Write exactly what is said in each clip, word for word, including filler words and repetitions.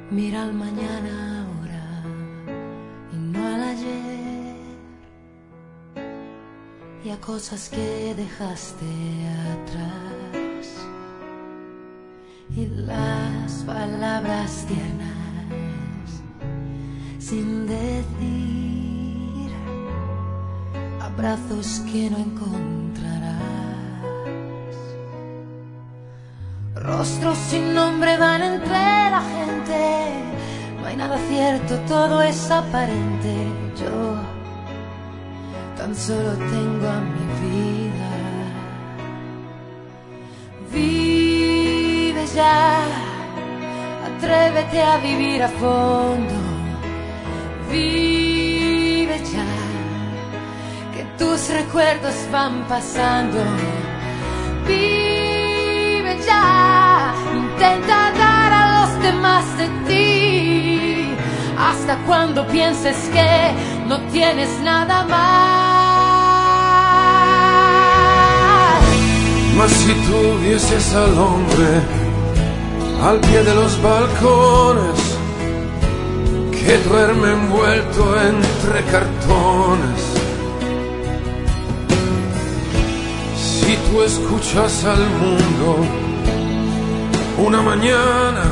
Mira al mañana ahora y no al ayer, y a cosas que dejaste atrás, y las palabras tiernas sin decir, abrazos que no encontrarás, rostros sin nombre van entre la gente, no hay nada cierto, todo es aparente. Yo tan solo tengo a mi vida. Vive ya, atrévete a vivir a fondo. Vive ya, que tus recuerdos van pasando. Vive ya, intenta dar a los demás de ti, hasta cuando pienses que no tienes nada más. Mas si tú vieses al hombre al pie de los balcones, que duerme envuelto entre cartones, si tú escuchas al mundo una mañana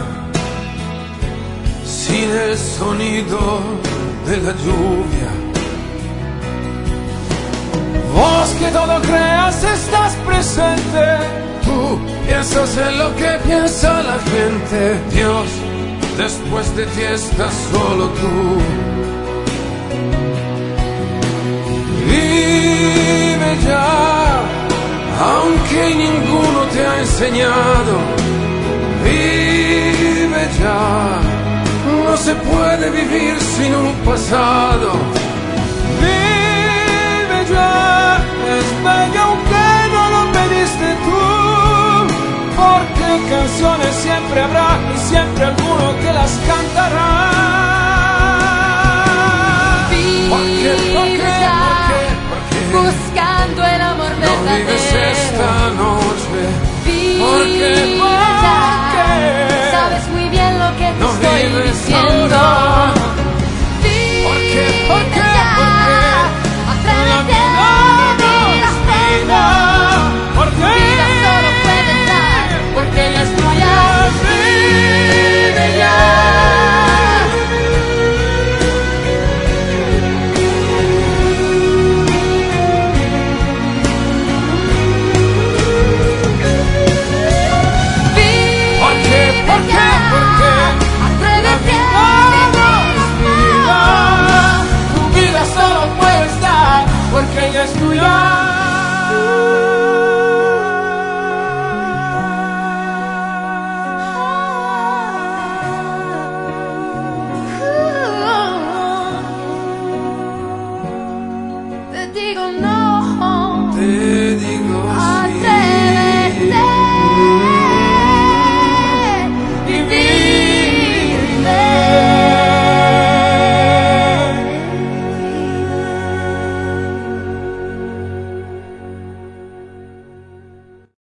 sin el sonido de la lluvia, vos que todo creas estás presente, tú piensas en lo que piensa la gente. Dios, después de ti estás solo tú. Vive ya, aunque ninguno te ha enseñado. Vive ya, no se puede vivir sin un pasado. Vive ya, es bello aunque no lo pediste tú, porque canciones siempre habrá y siempre alguno que las cantará. Vive ya, buscando el amor verdadero. No vives esta noche, Vive porque